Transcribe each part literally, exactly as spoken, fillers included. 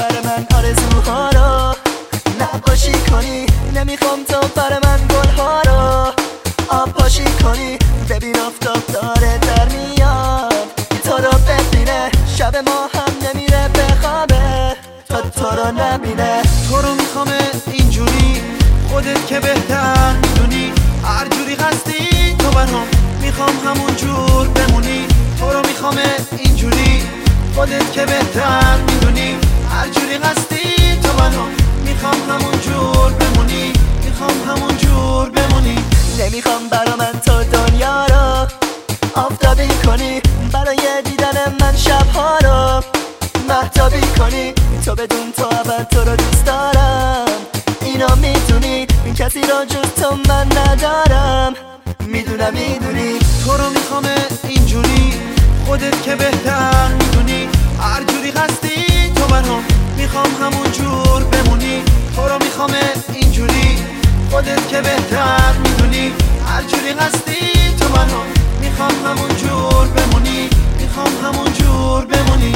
برای من آرزوها رو نقاشی کنی، نمیخوام تو برای من گلها رو آب پاشی کنی. ببین آفتاب داره در میاد تو رو ببینه، شب ما هم نمیره به خوابه تا تو رو نبینه. تو رو میخوام اینجوری، خودت که بهتر میدونی، هر جوری هستی تو برام میخوام همون جور بمونی. تو رو میخوام اینجوری، خودت که بهتر میدونی، هر جوری هستی تو برام میخوام همون جور بمونی، میخوام همون جور بمونی. نمیخوام برا من تو دنیا رو آفتابی کنی، برای دیدن من شبها رو مهتابی کنی. تو بدون تو اول تو رو دوست دارم، اینو میدونی، این کسی رو جز تو من ندارم، میدونم میدونی. تو رو میخوام اینجوری، خودت که بهتر میدونی، هر جوری هستی تو برام میخوام همون جور بمونی. تو رو میخوام اینجوری، خودت که بهتر میدونی، هر جوری هستی تو برام میخوام همون جور بمونی، میخوام همون جور بمونی.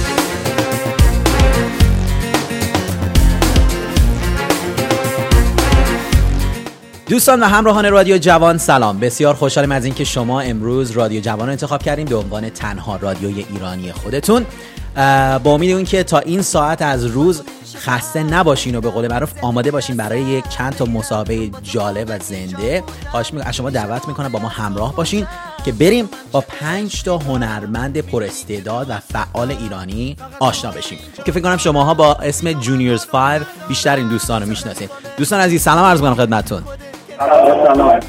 دوستان و همراهان رادیو جوان سلام. بسیار خوشحالم از اینکه شما امروز رادیو جوان رو انتخاب کردیم به عنوان تنها رادیوی ایرانی خودتون. با امید اون که تا این ساعت از روز خسته نباشین و به قول معروف آماده باشین برای یک چند تا مصاحبه جالب و زنده. خواهش می‌کنم از شما دعوت میکنم با ما همراه باشین که بریم با پنج تا هنرمند پر استعداد و فعال ایرانی آشنا بشیم که فکر کنم شماها با اسم جونیورز پنج بیشتر این دوستان رو میشناسین. دوستان عزیز سلام عرض می‌کنم خدمتتون. سلام.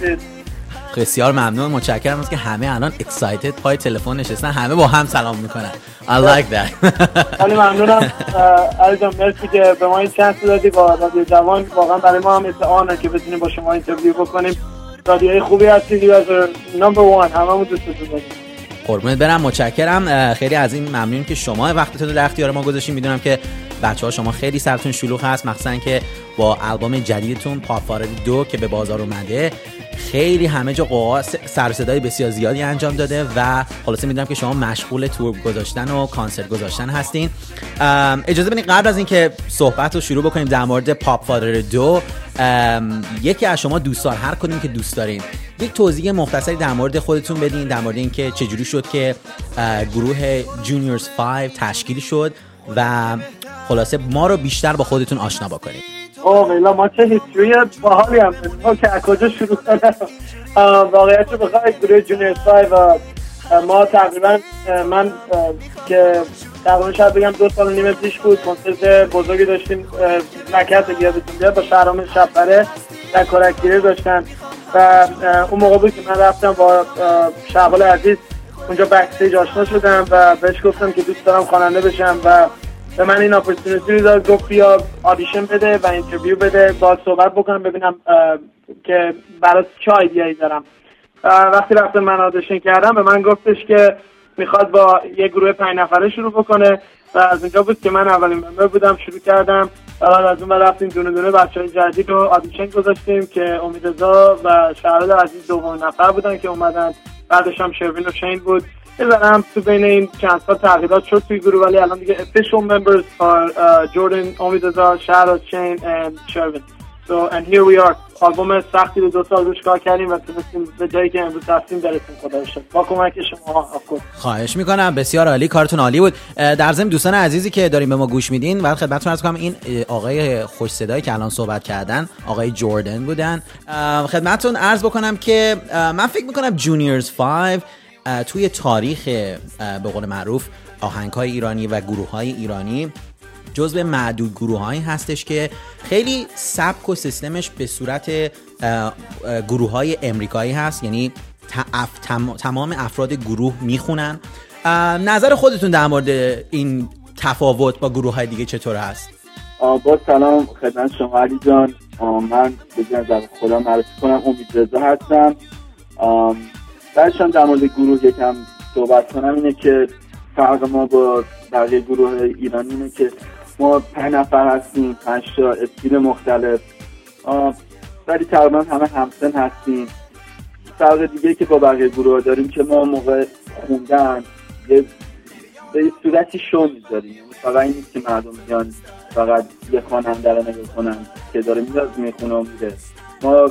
بسیار ممنون، متشکرم از که همه الان اکسایتد پای تلفن نشستن، همه با هم سلام میکنن. I like that. خیلی ممنونم علی جان، مرسی که به ما این چانس دادی با رادیو جوان. واقعا برای ما هم اتعانه که بتونیم با شما اینترویو بکنیم. رادیوی خوبی هستید، you guys are number one. هممون دوستتون داریم. قربونت برم، متشکرم. خیلی از این ممنونم که شما وقتتون رو در اختیار ما گذاشتین. میدونم که بچه‌ها شما خیلی سرتون شلوغ هست، مخصوصا که با آلبوم جدیدتون پاپ فارادی دو که به بازار اومده خیلی همه جا قوقا سر و صدای بسیار زیادی انجام داده و خلاصه میدونم که شما مشغول تور گذاشتن و کانسرت گذاشتن هستین. اجازه بدین قبل از اینکه صحبت رو شروع بکنیم در مورد پاپ فارادی دو، یکی از شما دوستان هر کدوم که دوست دارین یک توضیح مختصری در مورد خودتون بدین، در مورد اینکه چجوری شد که گروه جونیورز پنج تشکیل شد و خلاصه ما رو بیشتر با خودتون آشنا بکنید. اوه ویلا ما چه هیستوری باحالی هم داریم. ما که از کجا شروع کنم؟ واقعیت رو بخوای گروه جونیورز پنج و ما تقریبا من که تقریبا شاید بگم دو سال و نیم پیش بود کنسرت بزرگی داشتیم مکت یادتون بیاد با شهرام شبپره در کرکگیری داشتن و اون موقع بود که من رفتم با شعبال عزیز اونجا بکستیج آشنا شدم و بهش گفتم که دوست دارم خواننده بشم و به من این اپورتونیتی رو داد، گفت بیا آدیشن بده و اینترویو بده، باهات صحبت بکنم ببینم که برات چه ایده‌ای دارم. وقتی رفتم من آدیشن کردم به من گفتش که میخواد با یه گروه پنج نفره شروع بکنه و از اونجا بود که من اولین ممبر بودم. شروع کردم بعد از اون رفتیم دونه دونه بچه‌های جدید رو آدیشن گذاشتیم که امیدرضا و شهرام عزیز دومین نفر بودن که اومدن، بعدش هم شروین و شین بود. هم تو بین این چند سال تغییرات شد توی گروه ولی الان دیگه official members are uh, Jordan, امیدرضا، شهرام، شین and شروین. So and here we are. آلبوم سختی رو دو سال روش کار کردیم و تونستیم به جایی که امروز هستیم برسیم. خدا رو شکر با کمک شما. خواهش میکنم، بسیار عالی، کارتون عالی بود. در ضمن دوستان عزیزی که داریم به ما گوش میدین بعد خدمتتون عرض کنم این آقای خوش صدایی که الان صحبت کردن آقای جوردن بودن. خدمتتون عرض بکنم که من فکر میکنم جونیورز پنج توی تاریخ به قول معروف آهنگ‌های ایرانی و گروه‌های ایرانی جزو معدود گروه‌هایی هستش که خیلی سبک و سیستمش به صورت گروه‌های امریکایی هست، یعنی تمام افراد گروه میخونن. نظر خودتون در مورد این تفاوت با گروه‌های دیگه چطور هست؟ با سلام خدمت شما علی جان. من بگم در خودم معرفی کنم، امیدرضا هستم. بعدشان در مورد گروه یکم صحبت کنم. اینه که فرق ما با بقیه گروه ایرانی اینه که ما پنج نفر هستیم، پنج تا استیل مختلف، ولی تقریبا همه همسن هستیم. فرق دیگه که با بقیه گروه داریم که ما موقع خوندن یه به صورتی شو میذاریم، فقط این نیست که مردم بیان فقط یه خواننده رو نگاه کنن که داره میاد میخونه و میره. ما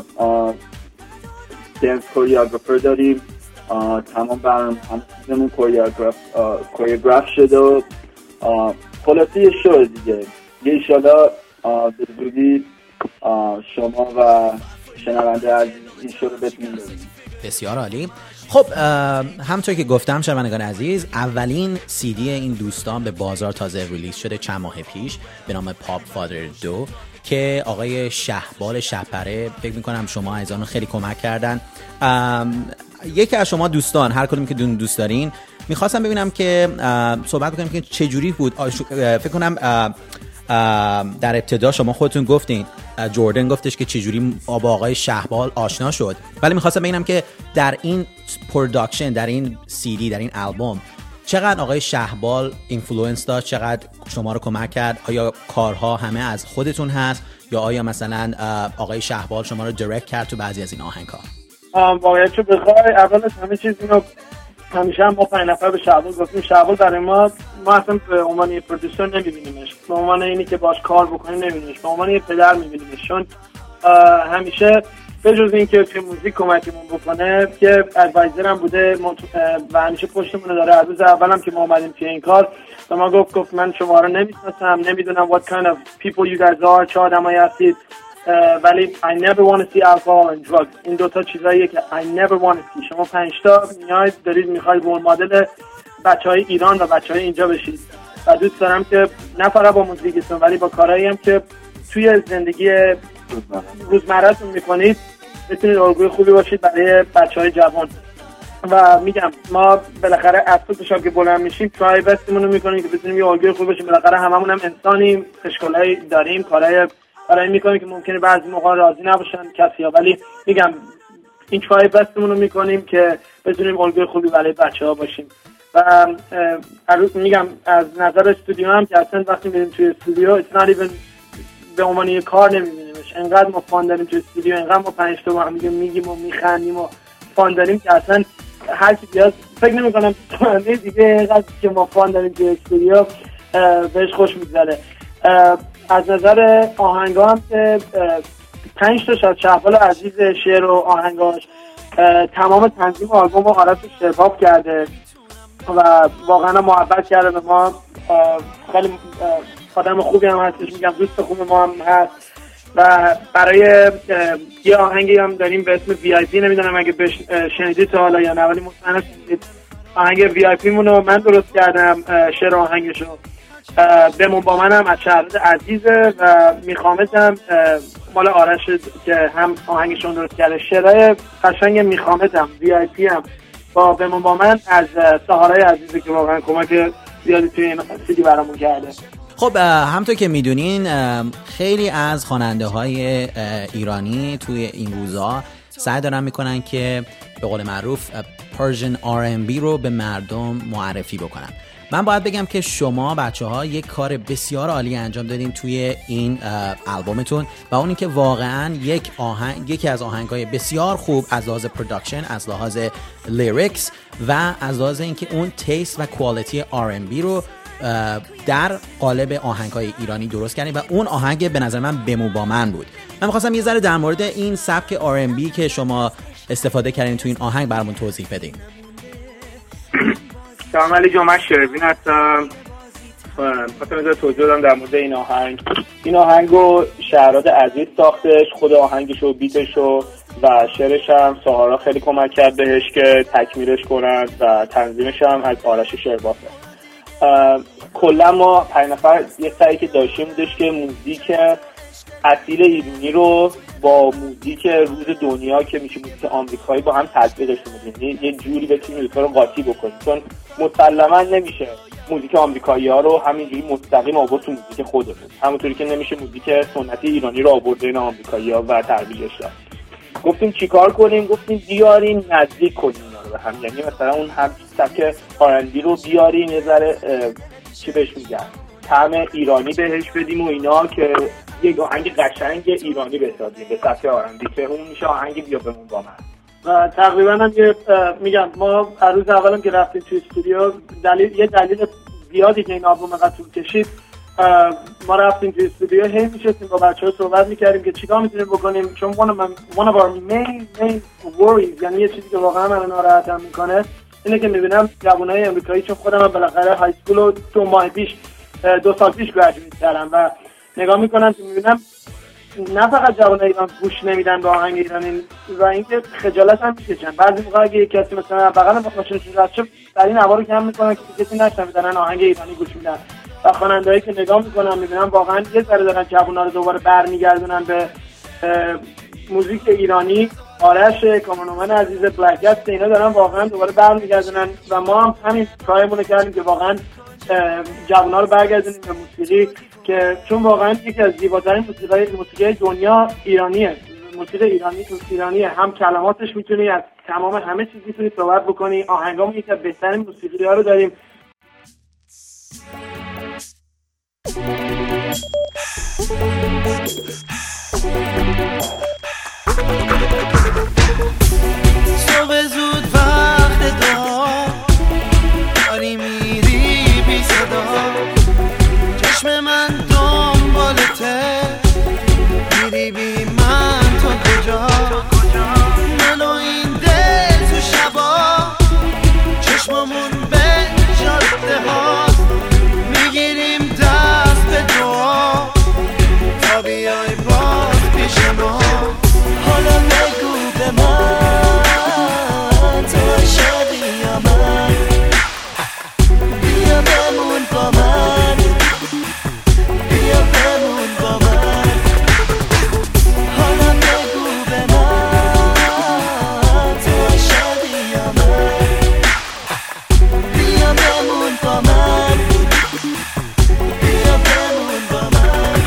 دنس کوریوگرافر داریم، تمام برنامه هم چیزمون کوریوگراف کوریوگراف شده و خلاصه یه شو دیگه. یه ایشالا به زودی شما و شنونده عزیز این شو رو بتونیم ببینیم. بسیار عالی. خب همونطور که گفتم شنوندگان عزیز، اولین سی دی این دوستان به بازار تازه ریلیز شده چند ماه پیش به نام پاپ فادر دو که آقای شهبال شپره، فکر میکنم شما عزیزان خیلی کمک کردن. یکی از شما دوستان، هر کدومی که دون دوست دارین، میخواستم ببینم که صحبت کنیم که چجوری بود. فکر کنم در ابتدا شما خودتون گفتین، جردن گفتش که چجوری با آقای شهبال آشنا شد، ولی میخواستم ببینم که در این پروداکشن، در این سی دی، در این آلبوم چقدر آقای شهبال اینفلوئنس داشت، چقدر شما رو کمک کرد. آیا کارها همه از خودتون هست یا آیا مثلا آقای شهبال شما رو دایرکت کرد تو بعضی از این آهنگ‌ها؟ واقعیتشو بخوای اول از همه چیز اینو همیشه هم ما پنج نفر به شهبال گفتیم، شهبال برای ما ما اصلا به عنوان یه پرودوسر نمیبینیمش، به عنوان اینی که باش کار بکنیم نمیبینیمش، به عنوان یه پدر میبینیمش، چون همیشه به جز این که توی موزیک کمکمون بکنه که ادوایزر هم بوده و همیشه پشتمون داره. از روز اولم که ما اومدیم توی این کار به ما گفت گفت من شما رو نمیشناسم، نمیدونم what kind of people you guys are، چه آدمایی هستید، ولی I never want to see alcohol and drugs. این دوتا چیزاییه که I never want to see. شما پنج تا میاید دارید میخواید رول مدل بچهای ایران و بچهای اینجا بشید و دوست دارم که نه فقط با موزیکتون ولی با کارهایی هم که توی زندگی روزمره‌تون میکنید بتونید الگوی خوبی باشید برای بچهای جوان. و میگم ما بالاخره از صبح که بلند میشیم ترای بستمون رو میکنیم که بتونیم یه الگوی خوبی باشیم. بالاخره هممون هم انسانیم، اشکالایی داریم، کارهای برای میکنیم که ممکنه بعضی موقع راضی نباشن کسیا، ولی میگم این ترای بستمون رو میکنیم که بتونیم الگوی خوبی برای بچه‌ها باشیم. و میگم از نظر استودیو هم که اصلا وقتی میریم توی استودیو it's not even به عنوان یه کار نمیبینیمش، انقدر ما فان داریم توی استودیو، انقدر ما پنج تا با هم میگیم میگیم و میخندیم و فان داریم که اصلا هر کی بیاد فکر نمی‌کنم دیگه اینقدر که ما فان داریم توی استودیو بهش خوش میگذره. از نظر آهنگا هم که پنج تا از شهبال عزیز شعر و آهنگاش تمام تنظیم آلبوم رو آرش شرباب کرده و واقعا محبت کرده به ما. خیلی آدم خوبی هم هستش، میگم دوست خوب ما هم هست. و برای یه آهنگی هم داریم به اسم وی آی پی، نمیدونم اگه شنیدید تا حالا یا نه، ولی مطمئنم شنیدید. آهنگ وی آی پی مونو من درست کردم، شعر آهنگشو بمون با منم از شهرزاد عزیزه و میخامتم مال آرش که هم آهنگشون درست کرده. شعرهای قشنگ میخامتم وی آی پی هم با بمون با من از سهارای عزیزه که واقعا کمک زیادی توی این سیدی برامون کرده. خب همونطور که میدونین خیلی از خواننده های ایرانی توی این روزا سعی دارن میکنن که به قول معروف پرژن آر ام بی رو به مردم معرفی بکنن. من باید بگم که شما بچه ها یک کار بسیار عالی انجام دادین توی این آلبومتون و اون اینکه واقعا یک آهنگ، یکی از آهنگ‌های بسیار خوب از لحاظ پروداکشن، از لحاظ لیریکس و از لحاظ اینکه اون تیست و کوالیتی آر ام بی رو در قالب آهنگ‌های ایرانی درست کردین و اون آهنگ به نظر من بمون با من بود. من می‌خواستم یه ذره در مورد این سبک آر ام بی که شما استفاده کردین تو این آهنگ برامون توضیح بدین. سلام علی جان، من شروین هستم. خواستم یه توضیح بدم در مورد این آهنگ. این آهنگو شهرزاد عزیز ساختش، خود آهنگش و بیتش و و شعرش هم سهارا خیلی کمک کرد بهش که تکمیلش کنن و تنظیمش هم از آرش شربافه. کلا ما پنج نفر یه سعی که داشتیم بودش که موزیک اصیل ایرانی رو با موزیک روز دنیا که میشه موزیک آمریکایی با هم تطبیقش بدیم، یه جوری بتونیم این رو قاطی بکنیم، چون مسلما نمیشه موزیک آمریکایی‌ها رو همینجوری مستقیم آورد تو موزیک خودمون، همونطوری که نمیشه موزیک سنتی ایرانی رو آورد بین آمریکایی‌ها و ترویجش داد. گفتیم چیکار کنیم؟ گفتیم بیارین نزدیک کنیم اینا رو به هم، یعنی مثلا اون هم سبک آرندی رو بیارین یه ذره چی بهش میگن طعم ایرانی بهش بدیم و اینا که یک آهنگ قشنگ ایرانی بسازیم به سبک آرندی که اون میشه آهنگ بیا بمون با من. و تقریبا هم یه میگم ما هر روز اولم که رفتیم توی استودیو دلیل یه دلیل زیادی که این آلبوم اینقدر طول کشید ما رفتیم توی استودیو هی میشستیم با بچه‌ها صحبت میکردیم که چیکار میتونیم بکنیم، چون one of, my, one of our main, main worries یعنی یه چیزی که واقعا من ناراحتم میکنه اینه که میبینم جوانای امریکایی، چون خودم هم بالاخره های اسکول رو دو ماه پیش دو سال پیش گریجویت کردم و نگاه میکنم که میبینم نه فقط جوانای ایران گوش نمیدن به آهنگ ایرانی و اینکه خجالت هم میکشن. بعضی موقع اگه کسی مثلا بغل با ماشینشون رد شه در این نوارو کم میکنن که کسی نشنوه دارن آهنگ ایرانی گوش میدن و خواننده‌ای که نگاه میکنم میبینم واقعا یه ذره دارن جوونا رو دوباره برمیگردونن به موزیک ایرانی. آرش کامانومن عزیز، بلک گست، اینا دارن واقعا دوباره برمیگردونن و ما هم همین کارمون کردیم که واقعا جوونا رو برگردونیم به موسیقی، که چون واقعا یکی از زیباترین موسیقی موسیقی دنیا ایرانیه. موسیقی ایرانی ایرانیه، هم کلماتش میتونی از تمام همه چیز میتونی صحبت بکنی، آهنگامون یکی از بهترین موسیقی‌ها رو داریم. صبح زود وقت دعا داری میری بی صدا، چشم من دنبالته میری بی من تو کجا، من و این دل تو شبا چشممون به جاده هاست، میگیریم دست به دعا تا بیای باز پیش ما. حالا بگو به من تو عاشقی یا من، بیا بمون با من، بیا بمون با من. حالا بگو به من تو عاشقی یا من، بیا بمون با من، بیا بمون با من.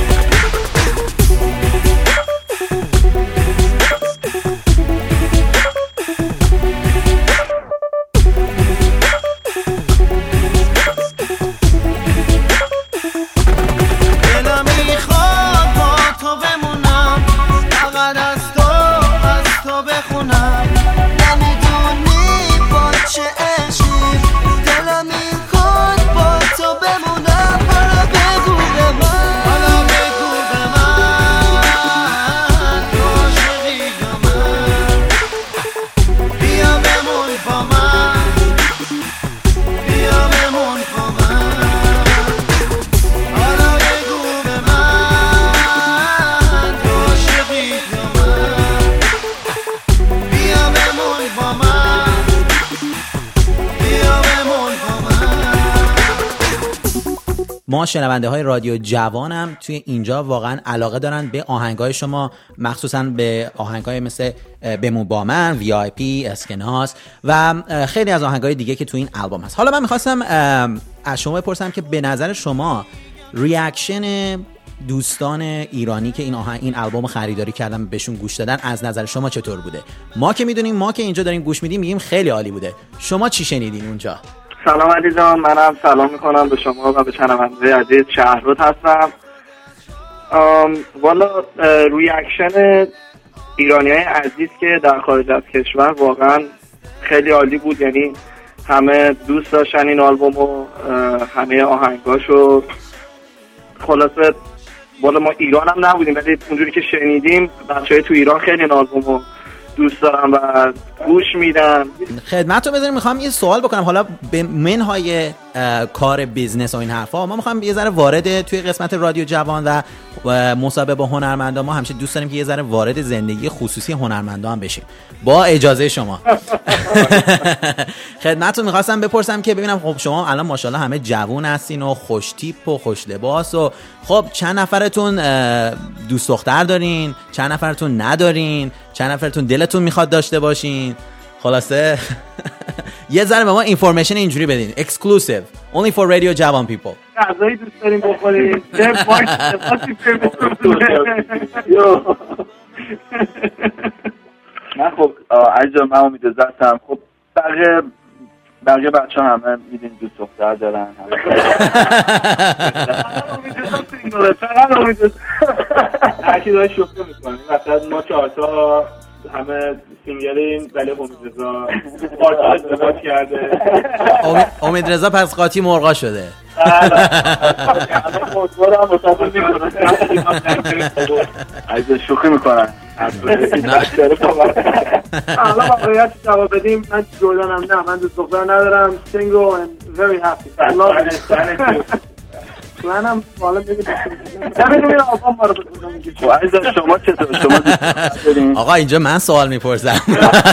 ما شنونده های رادیو جوانم توی اینجا واقعا علاقه دارن به آهنگای شما، مخصوصا به آهنگای مثل بمون با من، وی آی پی، اسکناس و خیلی از آهنگای دیگه که توی این آلبوم هست. حالا من میخواستم از شما بپرسم که به نظر شما ریاکشن دوستان ایرانی که این آهنگ این آلبوم خریداری کردن بهشون گوش دادن از نظر شما چطور بوده؟ ما که میدونیم، ما که اینجا داریم گوش میدیم میگیم خیلی عالی بوده. شما چی شنیدین اونجا؟ سلام علی جان، منم سلام میکنم به شما و به شنونده عزیز. شهرزاد هستم. والا ریاکشن ایرانیای عزیز که در خارج از کشور واقعا خیلی عالی بود، یعنی همه دوست داشتن این آلبوم و همه آهنگاشو. خلاصه والا ما ایران هم نبودیم ولی اونجوری که شنیدیم بچه‌های تو ایران خیلی این آلبومو دوست دارم و گوش میدن. خدمتتون بذاریم میخوام یه سوال بکنم، حالا به منهای کار بیزنس و این حرفا ما میخوام یه ذره وارد توی قسمت رادیو جوان و مصاحبه با هنرمندا، ما همیشه دوست داریم که یه ذره وارد زندگی خصوصی هنرمندا هم بشیم با اجازه شما. خدمتتون میخواستم بپرسم که ببینم خب شما الان ماشاءالله همه جوون هستین و خوش تیپ و خوش لباس و خب چند نفرتون دوست دختر دارین، چند نفرتون ندارین، چند نفرتون دلتون میخواد داشته باشین؟ خلاصه یه ذره به ما اینفورمیشن اینجوری بدین، exclusive only for radio جوان people. غذایی دوست داریم بخوریم؟ من خب عزیزم من امیدوارم هستم. خب بقیه بقیه بچه همه میدین دوست دختر دارن. هرکی داره شوخی میکنیم. مثلا ما چهار تا همه سینگلیم ولی امید رضا پارچه ازدواج کرده. امید رضا پس قاطی مرغا شده. همه موضوع رو هم مصابه میکنن. از شوخی میکنن. حالا واقعیت جواب بدیم، من جردنم نه، من دوست دختر ندارم. single and very happy. I love it. منم حالا بگید نمیدونم آقا ما رو بگید عزیز شما چطور؟ شما دارین؟ آقا اینجا من سوال میپرسم.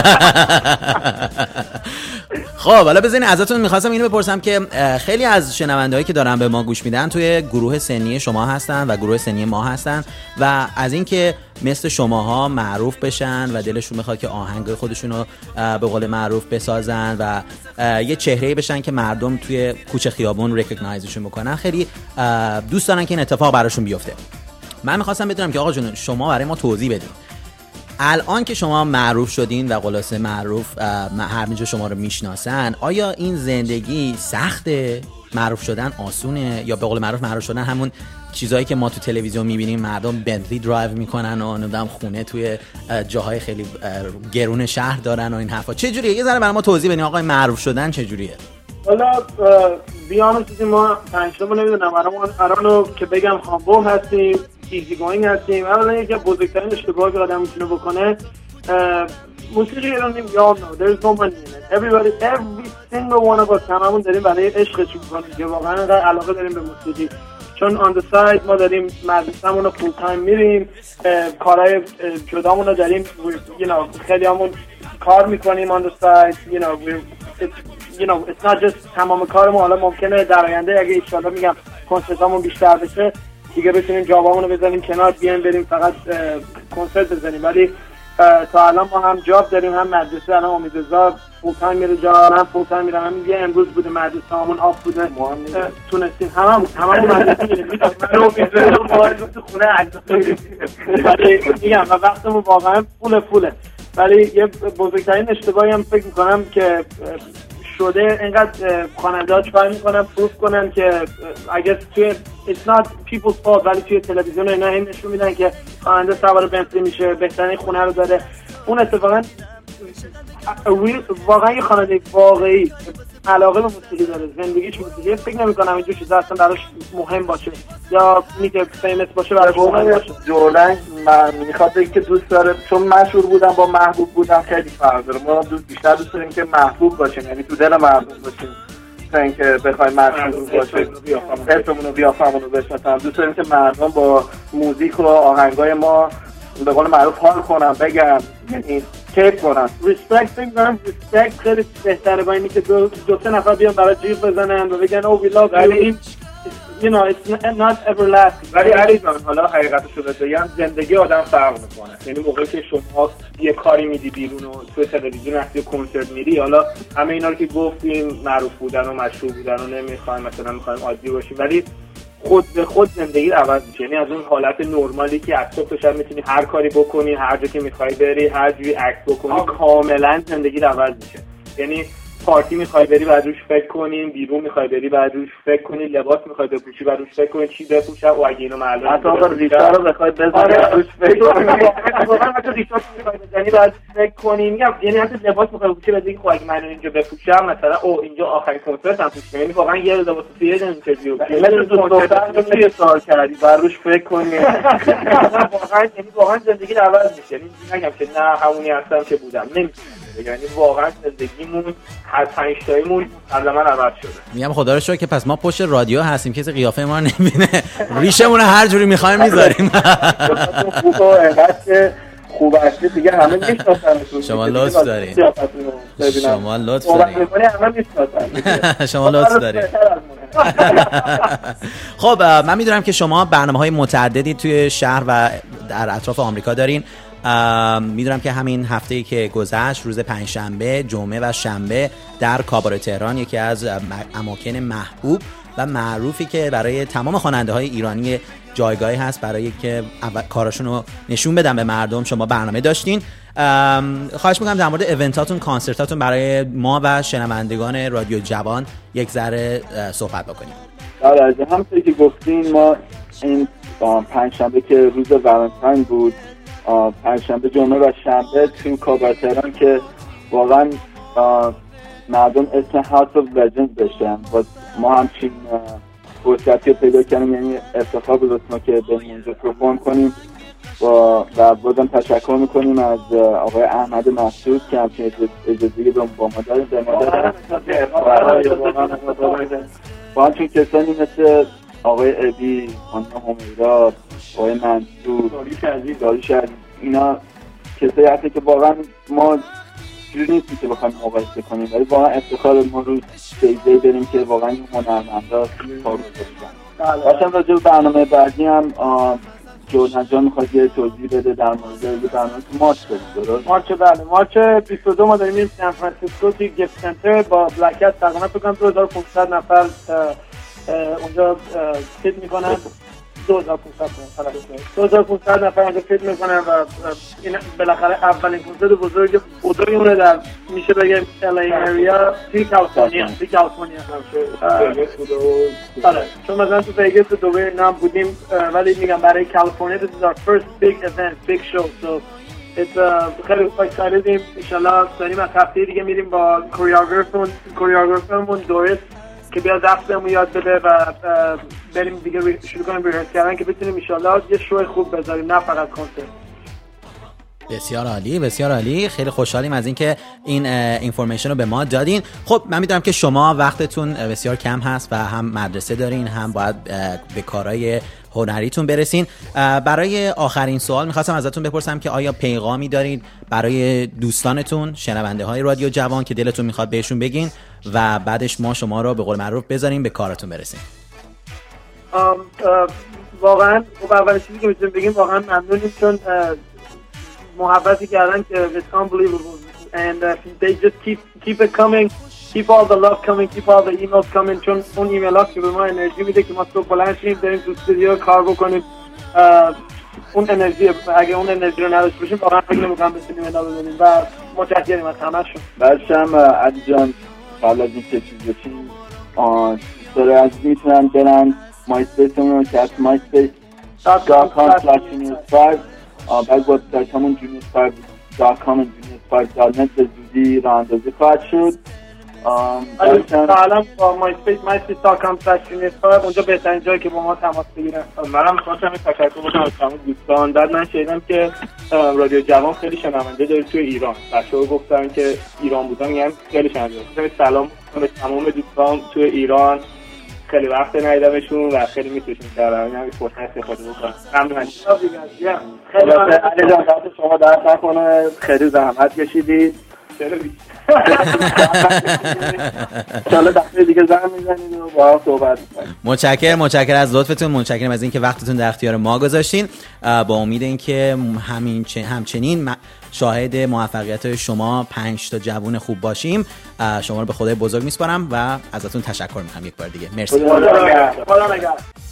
خب حالا بزنین ازتون میخواستم اینو بپرسم که خیلی از شنوندهایی که دارن به ما گوش میدن توی گروه سنی شما هستن و گروه سنی ما هستن و از اینکه مثل شماها معروف بشن و دلشون میخواد که آهنگ خودشون رو به قول معروف بسازن و یه چهره‌ای بشن که مردم توی کوچه خیابون ریکگنایزشون بکنن، خیلی دوست دارن که این اتفاق براشون بیفته. من میخواستم بدونم که آقا جون شما برای ما توضیح بدین الان که شما معروف شدین و خلاصه معروف هر جا شما رو میشناسن، آیا این زندگی سخته؟ معروف شدن آسونه؟ یا به قول معروف معروف شدن همون چیزایی که ما تو تلویزیون میبینیم مردم بنتلی درایو میکنن و نمیدونم خونه توی جاهای خیلی گرون شهر دارن و این حرفا، چه جوریه؟ یه ذره برای ما توضیح بدین آقا معروف شدن چه جوریه؟ حالا بیان چیزی ما پنج تا نمیدونم الان الانو که بگم خامبو هستیم، ایزی گوینگ هستیم. اولا یکی از بزرگترین اشتباهی که آدم میتونه بکنه موسیقی ایران نیم یاد know there's no money in it. everybody every single one of us هممون داریم برای عشقش میکنیم که واقعا انقدر علاقه داریم به موسیقی، چون on the side ما داریم مدرسه‌مون رو فول تایم میریم، کارهای جدامون رو داریم you know خیلی همون کار میکنیم on the side you know we're it's, you know it's not just تمام کارمون. حالا ممکنه در آینده اگه ان شاءالله میگم کنسرتامون بیشتر بشه دیگه بتونیم جابامون رو بزنیم کنار بیایم بریم فقط کنسرت بزنیم، ولی تا الان ما هم جاب داریم هم مدرسه. الان امید رضا فول تایم میره جا، هم فول تایم میرم، هم یه امروز بوده مدرسه همون آف بوده تونستیم هممون هممون مدرسه میریم. من امید رضا باید تو خونه عکس ولی میگم و وقتمون واقعا فول فوله. ولی یه بزرگترین اشتباهی هم فکر میکنم که شده اینقدر خواننده ها چکار میکنن پروف کنن که اگه توی it's not people's fault ولی توی تلویزیون اینا هم نشون میدن که خواننده سوار بنتلی میشه بهترین خونه رو داره. اون اتفاقا واقعا یه خواننده واقعی علاقه به موسیقی داره، زندگیش موسیقی، فکر نمی‌کنم اینجور چیزا اصلا براش مهم باشه یا میگه فیمس باشه براش مهم باشه. جردن من میخواد بگه که دوست داره چون مشهور بودن با محبوب بودن خیلی فرق داره. ما دوست بیشتر دوست داریم که محبوب باشیم، یعنی تو دل مردم باشیم، تا اینکه بخوایم مشهور باشیم اسممون رو بیافمون رو بشناسن. دوست داریم که مردم با موزیک و آهنگای ما به قول معروف حال کنن، بگن، یعنی کیف کنن. ریسپکت بگم، ریسپکت خیلی بهتره با اینی که دو دو سه نفر بیان برای جیغ بزنن و بگن او وی لاو یو، you know it's not everlasting. ولی علیزان حالا حقیقتش رو بگم زندگی آدم فرق میکنه. یعنی موقعی که شما یه کاری میدی بیرون و تو تلویزیون هستی کنسرت میری، حالا همه اینا رو که گفتیم معروف بودن و مشهور بودن و نمیخوایم مثلا میخوایم عادی باشیم، ولی خود به خود زندگی عوض میشه. یعنی از اون حالت نرمالی که از صبح تا شب میتونی هر کاری بکنی، هر جا که میخوای بری، هر جوری عکس بکنی، کاملا زندگی عوض میشه. یعنی پارتی میخوای بری بعد روش فکر کنیم، بیرون میخوای بری بعد روش فکر کنی، لباس میخوای بپوشی بعد روش فکر کنی چی بپوشم و اگه اینو معلومه حتی اون ریشا رو بخوای بزنی روش فکر کنی، واقعا حتی ریشا رو میخوای بزنی بعد فکر کنی. میگم یعنی حتی لباس میخوای بپوشی بعد دیگه خب اگه من اینجا بپوشم مثلا او اینجا آخرین کنسرت هم پوشم، یعنی واقعا یه لباس توی اینترویو مثل تو دختر توی سوال کردی بعد روش فکر کنی. واقعا یعنی واقعا زندگی عوض میشه. یعنی نگم که نه همونی هستم که بودم، نمیشه. یعنی واقعا زندگیمون هر پنج تایمون عملاً عوض شده. میگم خدا رو شکر که پس ما پشت رادیو هستیم، کسی قیافه ما رو نمیبینه، ریشمون رو هر جوری میخوایم میذاریم. خوبه اینقدر خوب هستی دیگه همه میشناسن. شما لطف دارین. شما لطف دارین. همه میشناسن. شما لطف دارین. خب من میدونم که شما برنامه‌های متعددی توی شهر و در اطراف آمریکا دارین. میدونم که همین هفته‌ای که گذشت روز پنجشنبه، جمعه و شنبه در کاباره تهران، یکی از اماکن محبوب و معروفی که برای تمام خواننده‌های ایرانی جایگاهی هست برای که کاراشون رو نشون بدن به مردم، شما برنامه داشتین. خواهش می‌کنم در مورد ایونتاتون، کانسرتاتون برای ما و شنوندگان رادیو جوان یک ذره صحبت بکنیم. آره همونطوری که گفتین ما این پنجشنبه که روز ولنتاین بود پنجشنبه، جمعه و شنبه تو کابر تهران که واقعا مردم اسم هاوس آف لجندز داشتن و ما همچین فرصتی رو پیدا کردیم، یعنی افتخار بود ما که بریم اونجا پرفورم کنیم و و بازم تشکر میکنیم از آقای احمد مسعود که همچین اجازه‌ای رو با ما داریم به ما دارن با همچین کسانی مثل آقای ابی، خانم همیرا، آقای منصور، داریوش عزیز، اینا کسایی هسته که واقعا ما جوری نیستی که بخوایم مقایسه کنیم، ولی واقعا افتخار ما رو سیزهی بریم که واقعا این هنرمندا کارو داشتن. باشم راجع به برنامه بعدی هم جورجان جان میخواد یه توضیح بده در مورد یه برنامه تو مارچ بده. درست؟ مارچ بله، مارچ بیست و دو ما داریم میریم سان فرانسیسکو توی گیفت سنتر با بلک کت، تقریبا فکر کنم دو هزار و پانصد نفر اونجا فیت میکنن. دو هزار و پانصد نفر اونجا فیت میکنن و این بالاخره اولین کنسرت بزرگ بزرگمونه در میشه بگیم ال ای اریا توی کالیفرنیا. توی کالیفرنیا آره، چون مثلا تو ویگاس و دبی نام بودیم، ولی میگم برای کالیفرنیا this is our first big event, big show, so it's خیلی اکسایتدیم. ان داریم از هفته دیگه میریم با کوریوگرافرمون کوریوگرافرمون دوریس که بیاد دستمون یاد بده و بریم دیگه شروع کنیم ریهرس کردن که بتونیم ان شاءالله یه شو خوب بذاریم، نه فقط کنسرت. بسیار عالی، بسیار عالی. خیلی خوشحالیم از اینکه این اینفورمیشن رو به ما دادین. خب من میدونم که شما وقتتون بسیار کم هست و هم مدرسه دارین، هم باید به کارهای هنریتون برسین. برای آخرین سوال میخواستم ازتون بپرسم که آیا پیغامی دارید برای دوستانتون، شنونده های رادیو جوان که دلتون میخواد بهشون بگین و بعدش ما شما رو به قول معروف بذاریم به کارتون برسین؟ واقعا خب اول چیزی که میتونیم بگیم واقعا ممنونیم، چون محبتی کردن که it's unbelievable and uh, they just keep keep it coming, keep all the love coming, keep all the emails coming، چون اون ایمیل ها که به ما انرژی میده که ما صبح بلند شیم بریم تو استودیو کار بکنیم. اون انرژی اگه اون انرژی رو نداشته باشیم واقعا فکر نمی‌کنم بتونیم ادامه بدیم و متشکرم از همه‌شون. بعدشم علی جان قبل از اینکه چیز بشیم دوستان عزیز میتونن برن مایسپیسمون که از مایسپیس دات کام اسلش جونیورز فایو بعد وبسایت همون جونیورز فایو دات کام و جونیورز فایو دات نت به زودی راه اندازی خواهد شد. الان با مایسپیس مایسپیس دات کام اسلش جونیورز فایو اونجا بهترین جایی که با ما تماس بگیرن. منم می‌خواستم تشکر کنم از تمام دوستان. بعد من شنیدم که رادیو جوان خیلی شنونده داره توی ایران. بچه‌ها گفتن که ایران بودن میگن خیلی شنونده. سلام به تمام دوستان توی ایران. خیلی وقت ندیدمشون و خیلی میتونیم کردم یعنی فرصت استفاده بکنم. ممنون. خیلی علی جان دست شما درد نکنه، خیلی زحمت کشیدید. انشالله دفعه دیگه زنگ میزنید و با هم صحبت میکنید. متشکرم متشکرم از لطفتون، متشکرم از اینکه وقتتون در اختیار ما گذاشتین. با امید اینکه همین همچنین شاهد موفقیت شما پنج تا جوون خوب باشیم. شما رو به خدای بزرگ میسپارم و ازتون تشکر میکنم یک بار دیگه. مرسی. خدا نگهدار.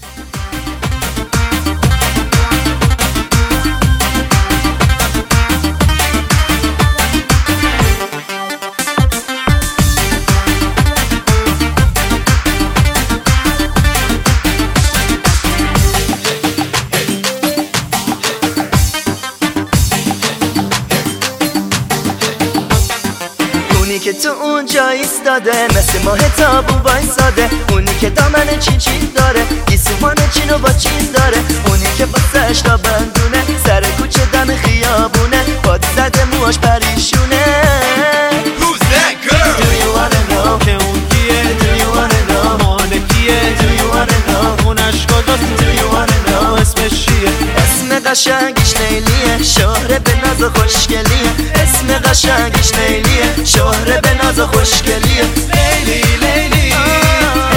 که تو اونجا ایستاده مثل ماه تابون وایساده، اونی که دامن چین چین داره، گیسوان چین و با چین داره، اونی که با سشتا بندونه سر کوچه دم خیابونه، باد زده موهاش پریشونه. Who's that girl? Do you wanna know? که اون کیه؟ Do you wanna know? مال کیه؟ Do you wanna know? اونش کجاست؟ Do you wanna know? اسمش چیه؟ اسم قشنگش لیلیه، شهر به ناز و خوشگلیه، اسم قشنگش لیلیه، شهر به ناز و خوشگلیه. لیلی لیلی